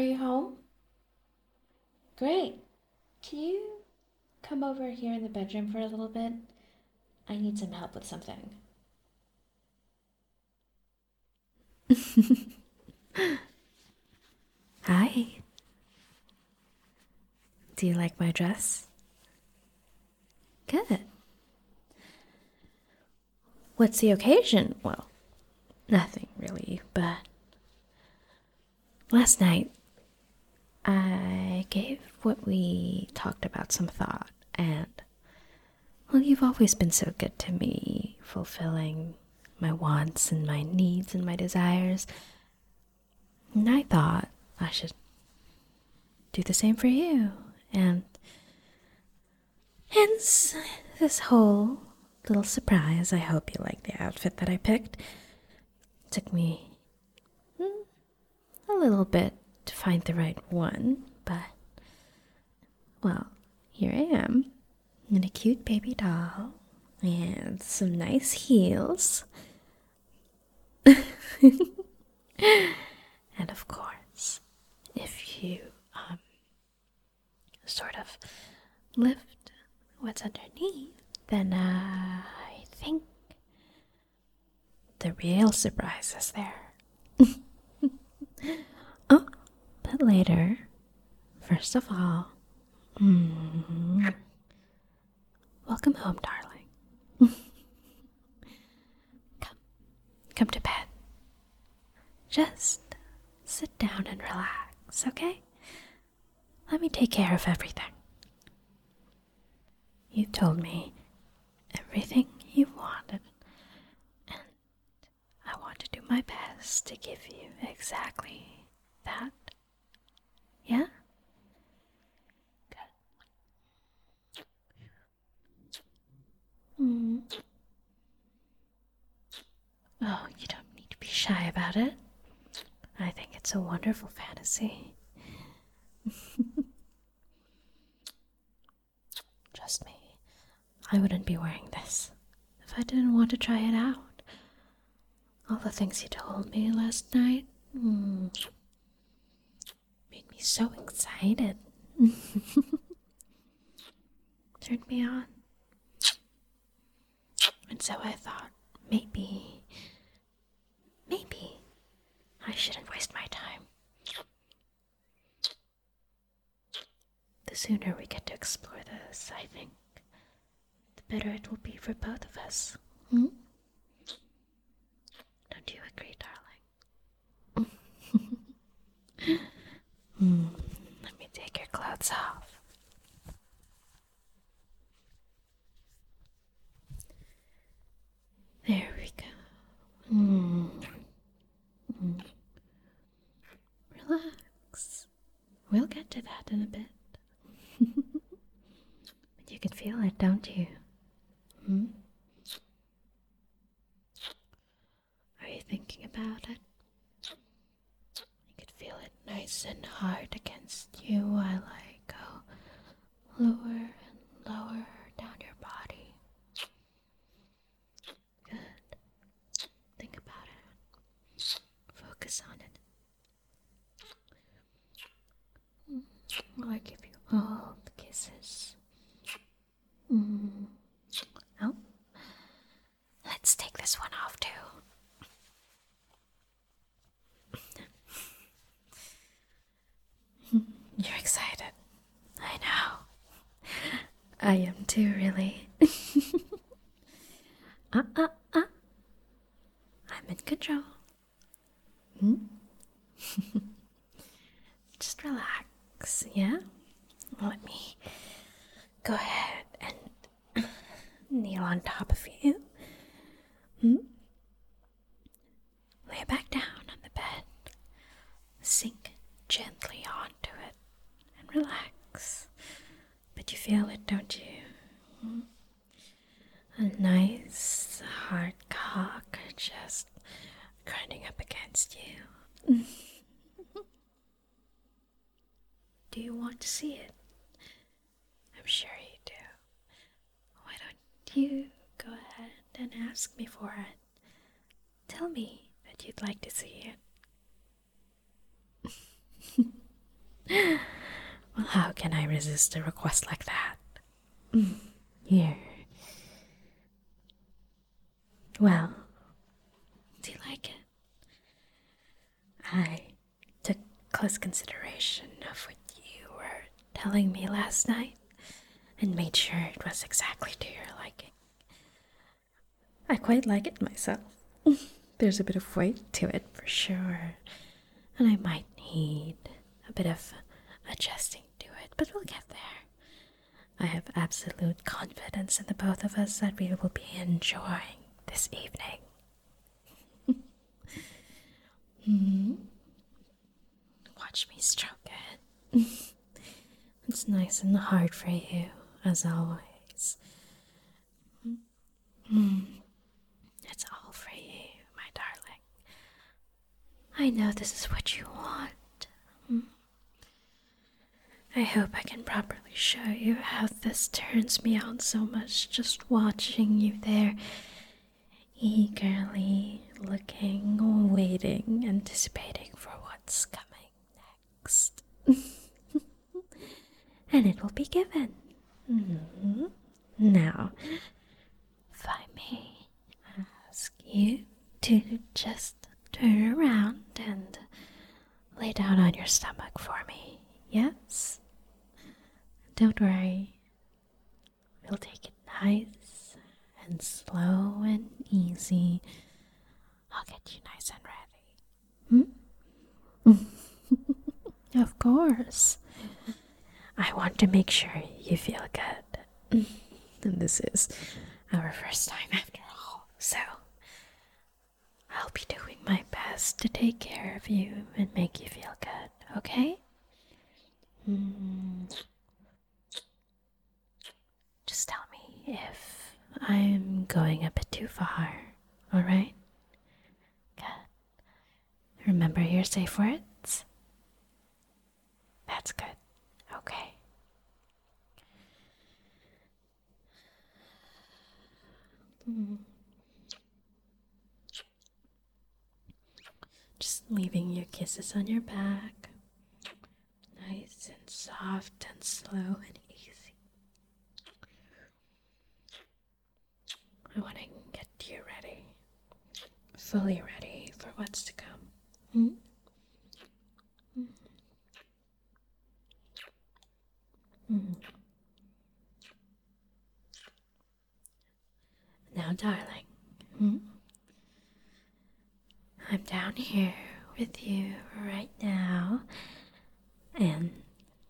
you home? Great. Can you come over here in the bedroom for a little bit? I need some help with something. Hi. Do you like my dress? Good. What's the occasion? Well, nothing really, but last night I gave what we talked about some thought, and well, you've always been so good to me, fulfilling my wants and my needs and my desires. And I thought I should do the same for you. And hence this whole little surprise. I hope you like the outfit that I picked. It took me a little bit to find the right one, but well, here I am in a cute baby doll and some nice heels. And of course, if you sort of lift what's underneath, then I think the real surprise is there. Oh, but later, first of all, welcome home, darling. Come to bed. Just sit down and relax, okay? Let me take care of everything. You told me everything you wanted, and I want to do my best to give you exactly that. Yeah? Good. Oh, you don't need to be shy about it. I think it's a wonderful fantasy. Trust me, I wouldn't be wearing this if I didn't want to try it out. All the things you told me last night made me so excited. Turned me on. And so I thought, maybe I shouldn't waste my time. The sooner we get to explore this, I think, the better it will be for both of us. Hmm? Don't you agree, darling? Let me take your clothes off. There we go. Relax. We'll get to that in a bit. But you can feel it, don't you? Hmm? Are you thinking about it? You could feel it nice and hard against you while I go lower and lower down your body. Good. Think about it. Focus on it. I give you all the kisses. Oh, let's take this one off too. You're excited. I know. I am too, really. uh, uh, uh. I'm in control. Hmm? Just relax, yeah? Let me go ahead and kneel on top of you. Lay back down on the bed. Sink gently onto it and relax. But you feel it, don't you? A nice hard cock just grinding up against you. Do you want to see it? I'm sure you do. Why don't you go ahead and ask me for it? Tell me that you'd like to see it. Well, how can I resist a request like that? Here. Well, do you like it? I took close consideration of what you were telling me last night and made sure it was exactly to your liking. I quite like it myself. There's a bit of weight to it for sure, and I might need a bit of adjusting to it, but we'll get there. I have absolute confidence in the both of us that we will be enjoying this evening. Watch me stroke it. It's nice and hard for you, as always. It's all for you, my darling. I know this is what you want. I hope I can properly show you how this turns me on so much just watching you there, eagerly looking, waiting, anticipating for what's coming next. And it will be given. Now, if I may ask you to just turn around and lay down on your stomach for me, yes? Don't worry. We'll take it nice and slow and easy. I'll get you nice and ready. Of course. I want to make sure you feel good. And this is our first time after all, so I'll be doing my best to take care of you and make you feel good, okay? Just tell me if I'm going a bit too far, alright? Good. Remember your safe words? That's good. Okay. Just leaving your kisses on your back. Nice and soft and slow and easy. I want to get you ready. Fully ready for what's to come. Now, darling, I'm down here with you right now, and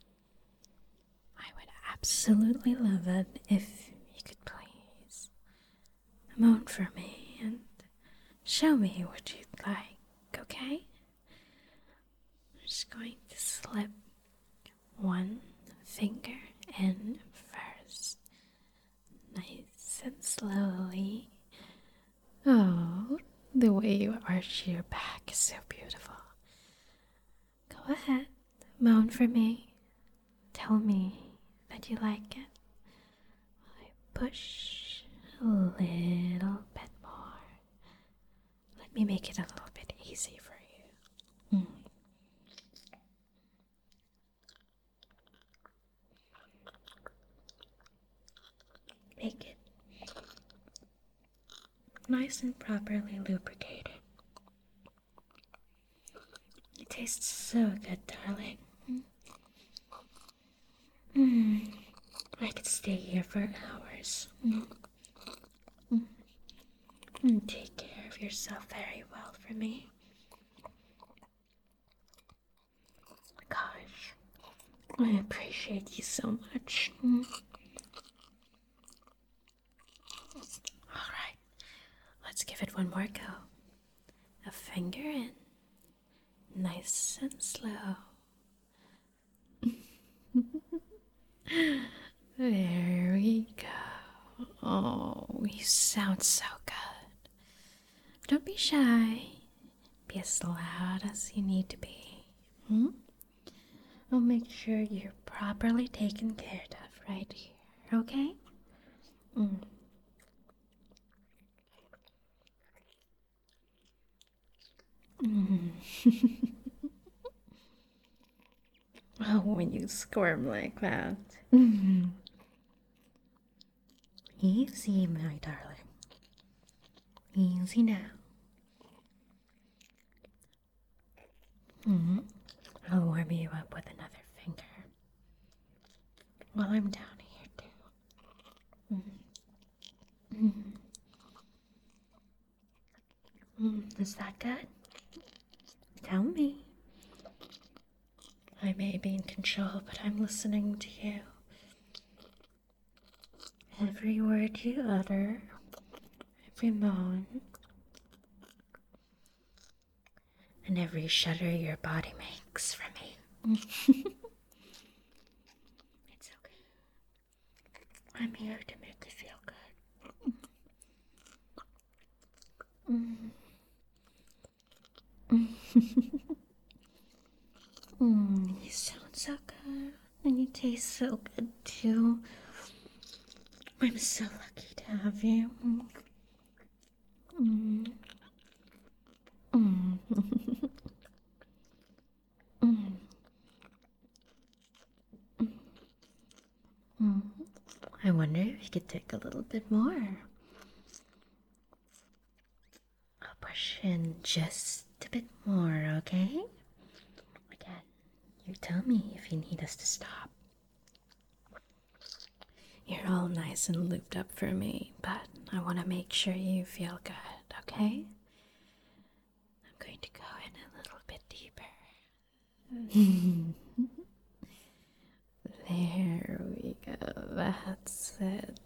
I would absolutely love it if you could please moan for me and show me what you'd like, okay? I'm just going to slip one finger in first, nice and slowly. Oh, the way you arch your back is so beautiful. Go ahead, moan for me. Tell me that you like it. I push a little bit more. Let me make it a little bit easy for you. Make it nice and properly lubricated. It tastes so good, darling. I could stay here for hours. Take care of yourself very well for me. Gosh, I appreciate you so much. Alright, let's give it one more go. A finger in, nice and slow. There we go. Oh, you sound so good. Don't be shy. Be as loud as you need to be. I'll make sure you're properly taken care of right here, okay? Oh, when you squirm like that. Mm-hmm. Easy, my darling. Easy now. Mm-hmm. I'll warm you up with another finger while I'm down here, too. Mm-hmm. Is that good? Tell me. I may be in control, but I'm listening to you. Every word you utter, every moan, and every shudder your body makes for me. It's okay. I'm here to make you feel good. You sound so good, and you taste so good too. I'm so lucky to have you. I wonder if you could take a little bit more. I'll push in just a bit more, okay? Again, you tell me if you need us to stop. You're all nice and looped up for me, but I want to make sure you feel good, okay? I'm going to go in a little bit deeper. There we go. That's it.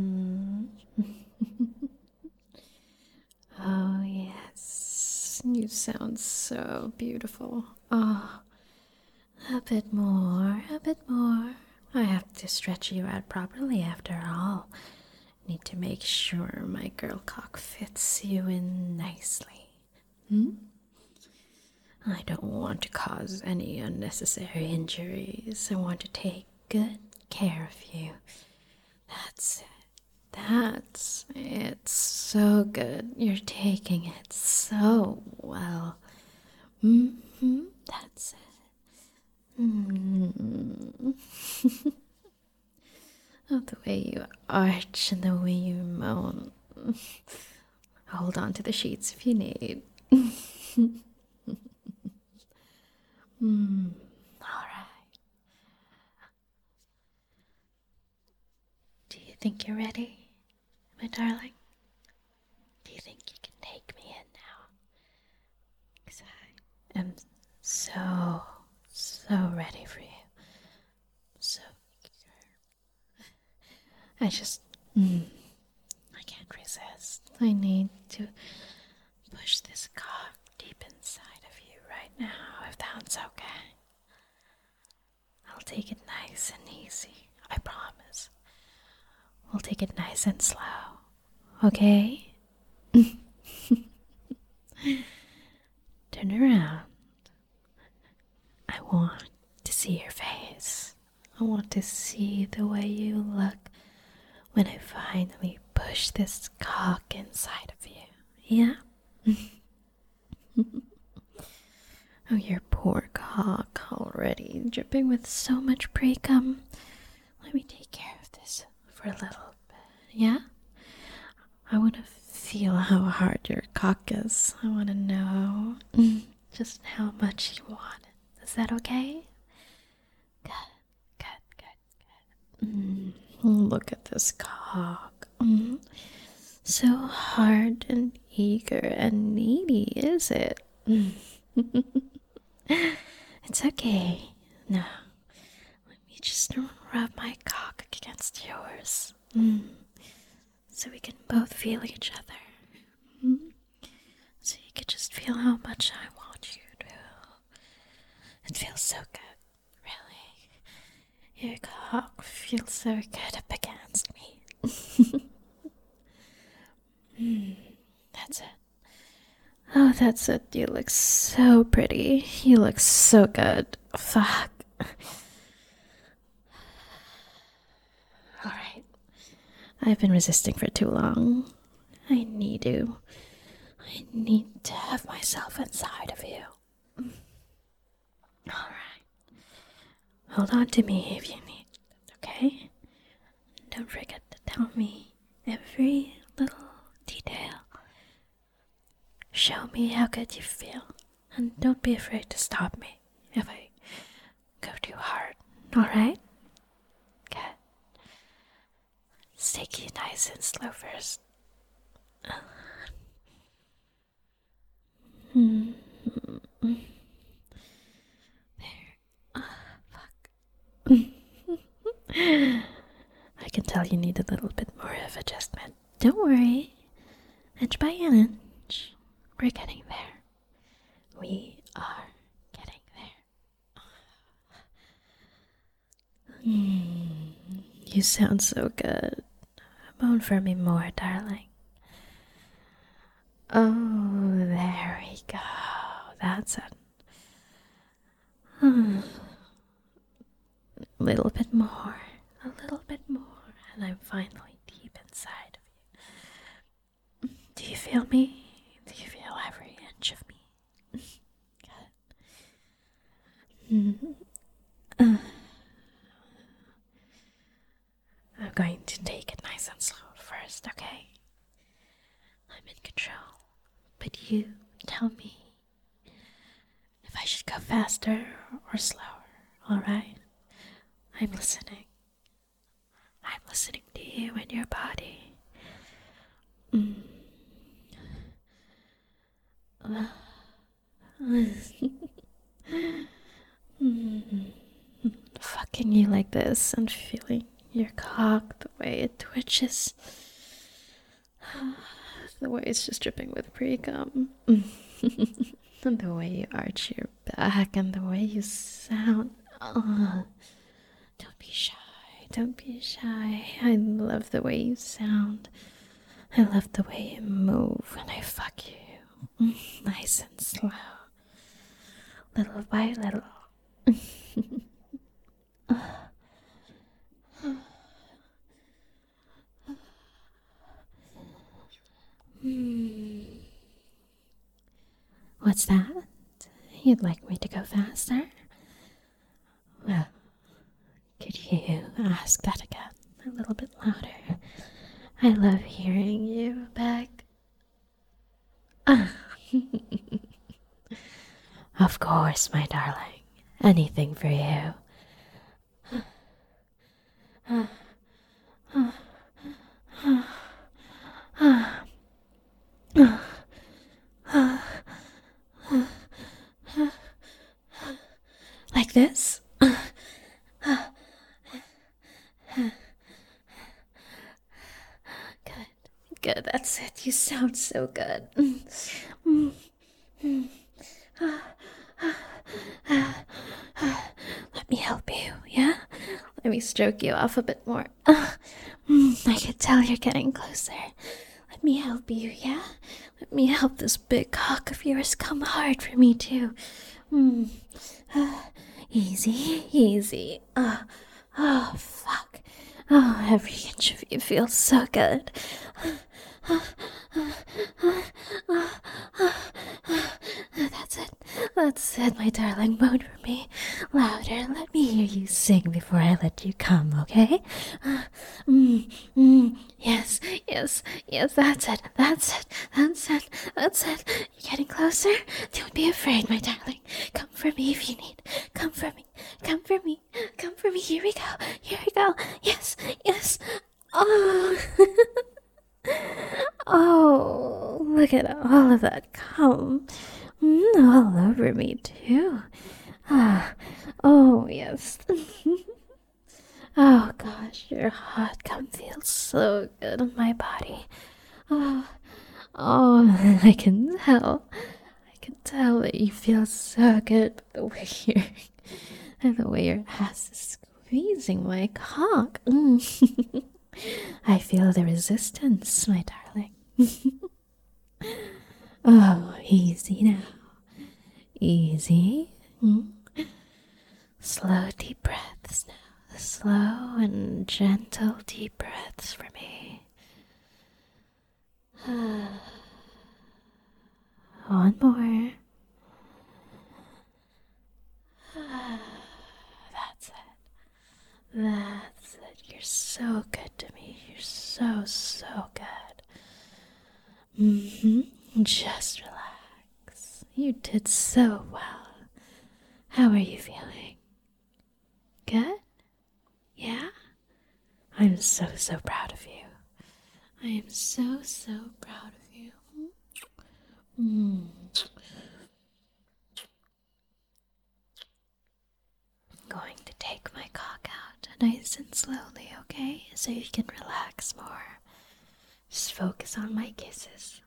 Oh, yes. You sound so beautiful. Oh, a bit more, a bit more. I have to stretch you out properly after all. Need to make sure my girl cock fits you in nicely. I don't want to cause any unnecessary injuries. I want to take good care of you. That's it. That's it. So good. You're taking it so well. That's it. Oh, the way you arch and the way you moan. Hold on to the sheets if you need. Alright. Do you think you're ready, my darling? Do you think you can take me in now? Because I am so ready for you. So eager. I can't resist. I need to push this cock deep inside of you right now, if that's okay. I'll take it nice and easy, I promise. We'll take it nice and slow, okay? Turn around. I want to see your face. I want to see the way you look when I finally push this cock inside of you. Yeah? Oh, your poor cock already dripping with so much pre-cum. Let me take care of this for a little bit. Yeah? I want to feel how hard your cock is. I want to know just how much you want it. Is that okay? Good. Look at this cock. So hard and eager and needy, is it? It's okay. No. Let me just rub my cock against yours. So we can both feel each other. So you can just feel how much I want you to. It feels so good, really. Your cock feels so good up against me. That's it. Oh, that's it. You look so pretty. You look so good. Fuck. Alright. I've been resisting for too long. I need you. I need to have myself inside of you. Alright. hold on to me if you need, okay? Don't forget to tell me every little detail. Show me how good you feel, and don't be afraid to stop me if I go too hard, alright? Good. Let's take you nice and slow first. There. Fuck. I can tell you need a little bit more of adjustment. Don't worry. Inch by inch. We're getting there. We are getting there. You sound so good. Moan for me more, darling. Oh, there we go. That's it. A little bit more. A little bit more. And I'm finally deep inside of you. Do you feel me? Do you feel every inch of me? Good. I'm going to take it nice and slow first, okay? I'm in control. But you tell me if I should go faster or slower, alright? I'm listening. I'm listening to you and your body. Fucking you like this and feeling your cock, the way it twitches, the way it's just dripping with pre-cum, and the way you arch your back, and the way you sound. Don't be shy. Don't be shy. I love the way you sound. I love the way you move when I fuck you. Nice and slow. Little by little. What's that? You'd like me to go faster? Well, could you ask that again a little bit louder? I love hearing you back. Of course, my darling. Anything for you. Like this? Good, that's it. You sound so good. Let me help you, yeah? Let me stroke you off a bit more. I can tell you're getting closer. Let me help you, yeah? Let me help this big cock of yours come hard for me, too. Easy, easy. Oh, fuck. Oh, every inch of you feels so good. That's it, my darling. Moan for me. Louder. Let me hear you sing before I let you come, okay? Yes, yes, yes, that's it. You're getting closer? Don't be afraid, my darling. Come for me if you need. Come for me. Here we go. Yes. Oh. Oh, look at all of that cum. All over me, too. Oh, yes. Oh, gosh, your hot cum feels so good on my body. Oh, I can tell. That you feel so good the way your ass is squeezing my cock. I feel the resistance, my darling. Oh, easy now. Easy. Slow, deep breaths now. Slow and gentle, deep breaths for me. One more. That's it. you're so good to me. You're so, so good. Just relax. You did so well. How are you feeling? Good? Yeah? I'm so, so proud of you. I am so, so proud of you. I'm going to take my cock out nice and slowly, okay? So you can relax more. Just focus on my kisses.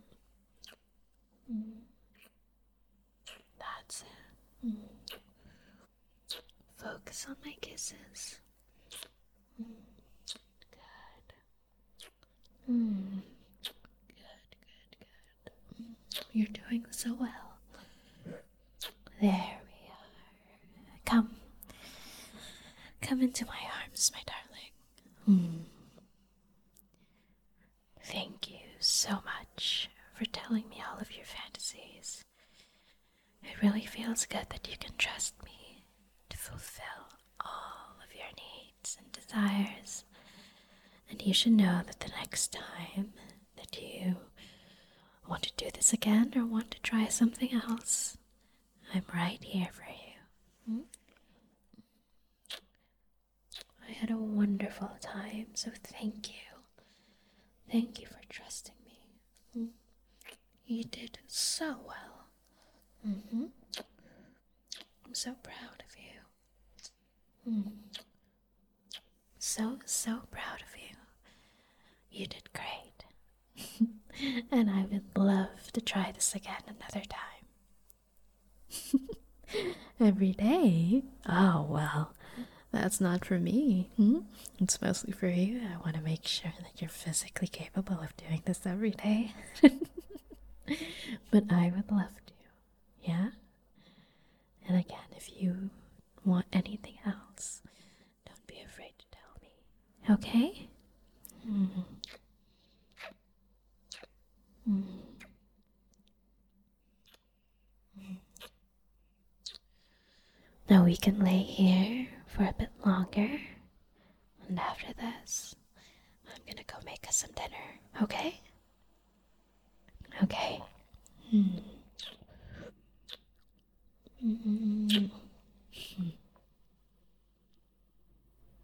That's it. Focus on my kisses. Good. Good. You're doing so well. There we are. Come into my arms, my darling. Thank you so much for telling me all of your fantasies. It really feels good that you can trust me to fulfill all of your needs and desires. And you should know that the next time that you want to do this again or want to try something else, I'm right here for you. I had a wonderful time, so thank you. Thank you for trusting me. You did so well. I'm so proud of you. So, so proud of you. You did great. And I would love to try this again another time. Every day? Oh, well, that's not for me. It's mostly for you. I want to make sure that you're physically capable of doing this every day. But I would love to. Yeah? And again, if you want anything else, don't be afraid to tell me. Okay? Now we can lay here for a bit longer. And after this, I'm gonna go make us some dinner. Okay? Okay.